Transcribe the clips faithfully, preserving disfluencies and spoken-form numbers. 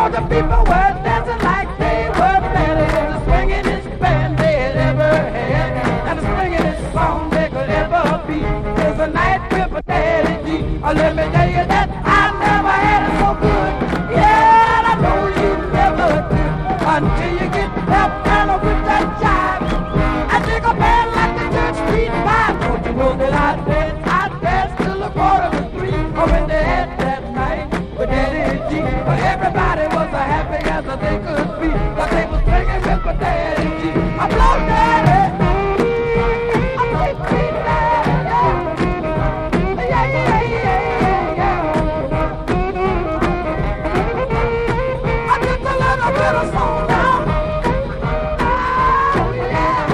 know the people were dancing like they were mad. It was the swingin'est band they had ever had, and the swingin'est song they could ever be. It's a night with Daddy G. Oh, let me tell you that I never had it so good. Yeah, and I know you never did until you get that kind of with that jive. I think a band like the Church Street Five. Don't you know that I dance, I dance till the quarter to three. Oh, when they had that night with Daddy G. But everybody was as happy as they could be, 'cause they was swinging with my Daddy G. I blow Daddy. I play Sweet Daddy. Yeah, yeah, yeah, yeah, yeah. I just a little bit of song now. Oh, yeah.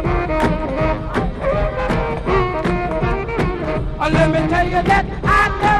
Oh, let me tell you that I never